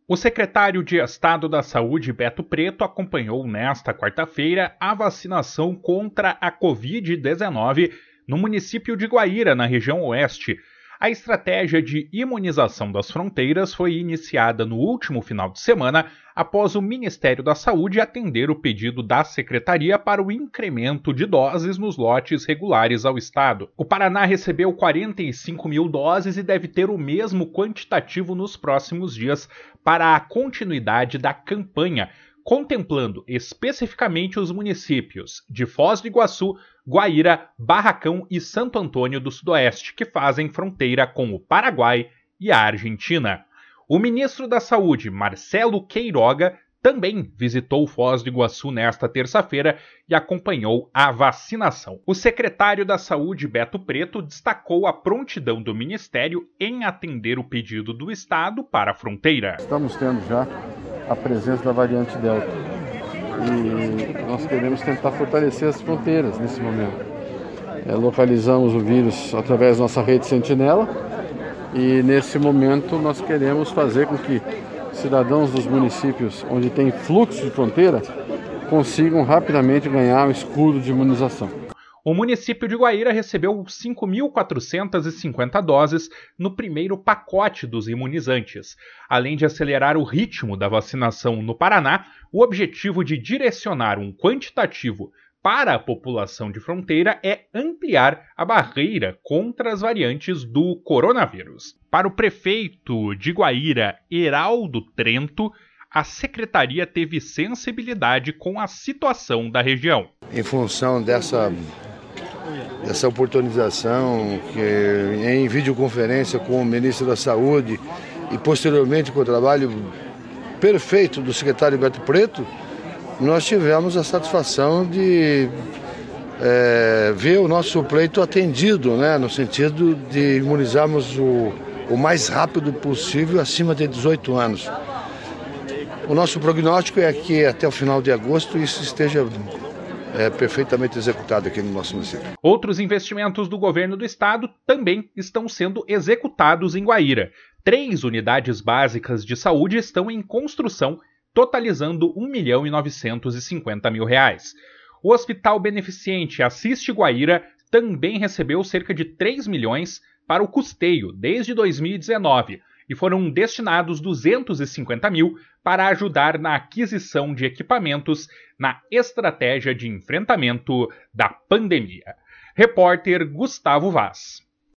O secretário de Estado da Saúde, Beto Preto, acompanhou nesta quarta-feira a vacinação contra a Covid-19 no município de Guaíra, na região oeste. A estratégia de imunização das fronteiras foi iniciada no último final de semana, após o Ministério da Saúde atender o pedido da Secretaria para o incremento de doses nos lotes regulares ao estado. O Paraná recebeu 45 mil doses e deve ter o mesmo quantitativo nos próximos dias para a continuidade da campanha, contemplando especificamente os municípios de Foz do Iguaçu, Guaíra, Barracão e Santo Antônio do Sudoeste, que fazem fronteira com o Paraguai e a Argentina. O ministro da Saúde, Marcelo Queiroga, também visitou Foz do Iguaçu nesta terça-feira e acompanhou a vacinação. O secretário da Saúde, Beto Preto, destacou a prontidão do Ministério em atender o pedido do Estado para a fronteira. Estamos tendo já a presença da variante Delta e nós queremos tentar fortalecer as fronteiras nesse momento. Localizamos o vírus através da nossa rede Sentinela e nesse momento nós queremos fazer com que cidadãos dos municípios onde tem fluxo de fronteira consigam rapidamente ganhar um escudo de imunização. O município de Guaíra recebeu 5.450 doses no primeiro pacote dos imunizantes. Além de acelerar o ritmo da vacinação no Paraná, o objetivo de direcionar um quantitativo para a população de fronteira é ampliar a barreira contra as variantes do coronavírus. Para o prefeito de Guaíra, Heraldo Trento, a secretaria teve sensibilidade com a situação da região. Em função dessa oportunização, em videoconferência com o ministro da Saúde e posteriormente com o trabalho perfeito do secretário Beto Preto, nós tivemos a satisfação de ver o nosso pleito atendido, né, no sentido de imunizarmos o mais rápido possível acima de 18 anos. O nosso prognóstico é que até o final de agosto isso esteja perfeitamente executado aqui no nosso município. Outros investimentos do governo do estado também estão sendo executados em Guaíra. 3 unidades básicas de saúde estão em construção, totalizando R$ 1.950.000. O Hospital Beneficente Assiste Guaíra também recebeu cerca de 3 milhões para o custeio desde 2019 e foram destinados 250 mil para ajudar na aquisição de equipamentos na estratégia de enfrentamento da pandemia. Repórter Gustavo Vaz.